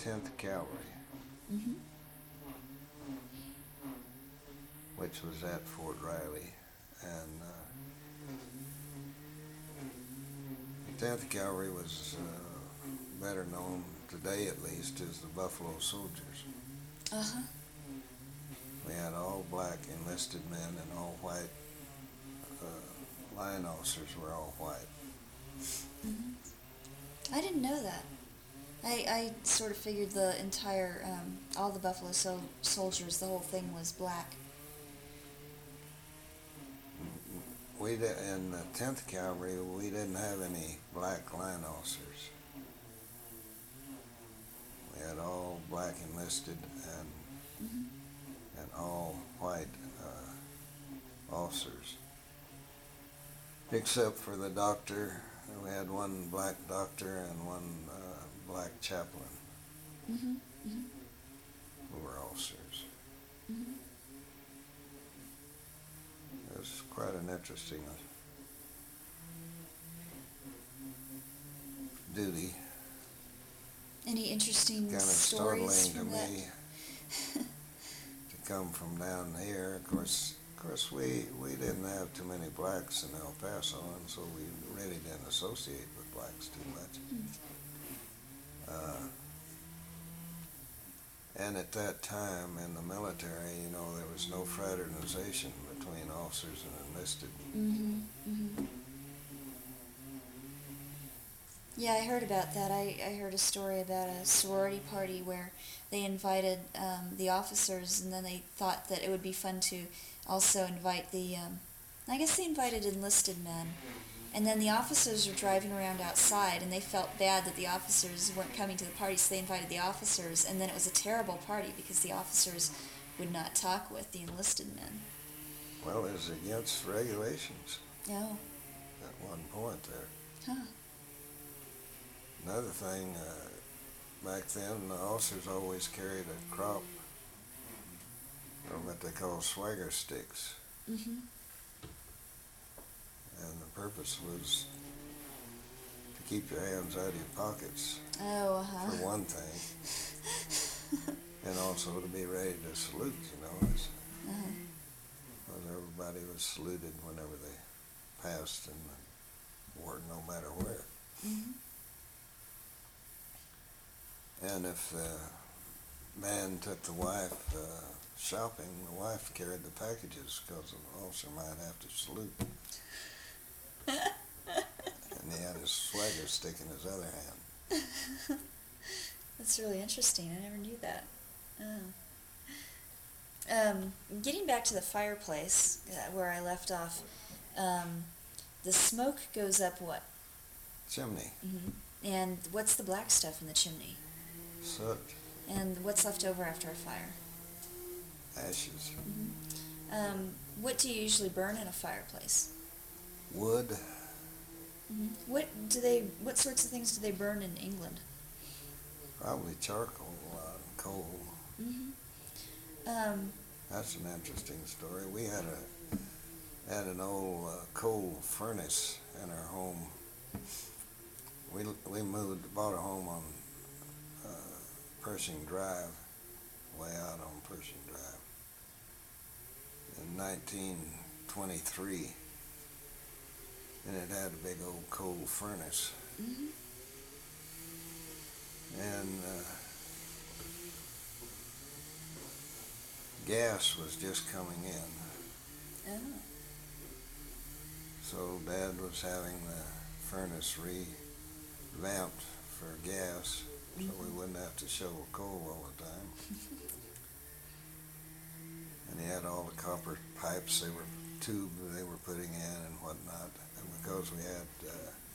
10th Cavalry, Mm-hmm. which was at Fort Riley. And the 10th Cavalry was better known today, at least, as the Buffalo Soldiers. Uh-huh. We had all black enlisted men and all white line officers were all white. Mm-hmm. I didn't know that. I sort of figured the entire, all the Buffalo soldiers, the whole thing was black. In the 10th Cavalry, we didn't have any black line officers. We had all black enlisted Mm-hmm. and all white officers, except for the doctor. We had one black doctor and one black chaplain Mm-hmm. Mm-hmm. who were officers. Mm-hmm. It was quite an interesting duty. Any interesting Kind of stories startling from to that? me to come from down here. Of course, we didn't have too many blacks in El Paso, and so we really didn't associate with blacks too much. And at that time in the military, there was no fraternization between officers and enlisted. Mm-hmm. Mm-hmm. Yeah, I heard about that. I heard a story about a sorority party where they invited the officers, and then they thought that it would be fun to also invite I guess they invited enlisted men. And then the officers were driving around outside, and they felt bad that the officers weren't coming to the party, so they invited the officers, and then it was a terrible party because the officers would not talk with the enlisted men. Well, it was against regulations Oh. at one point there. Huh. Another thing, back then, the officers always carried a crop, or what they call swagger sticks. Mm-hmm. And the purpose was to keep your hands out of your pockets, Oh, uh-huh. for one thing, and also to be ready to salute, as Uh-huh. everybody was saluted whenever they passed in the war, no matter where. Mm-hmm. And if the man took the wife shopping, the wife carried the packages because the officer might have to salute. And he had his swagger stick in his other hand. That's really interesting. I never knew that. Getting back to the fireplace where I left off, the smoke goes up what? Chimney. Mm-hmm. And what's the black stuff in the chimney? Soot. And what's left over after a fire? Ashes. Mm-hmm. What do you usually burn in a fireplace? Wood. Mm-hmm. What sorts of things do they burn in England? Probably charcoal, coal. Mm-hmm. That's an interesting story. We had an old coal furnace in our home. We bought a home on Pershing Drive, way out on Pershing Drive, in 1923, and it had a big old coal furnace. Mm-hmm. And gas was just coming in. Oh. So Dad was having the furnace revamped for gas, so we wouldn't have to shovel coal all the time. And he had all the copper pipes they were putting in and whatnot. And because we had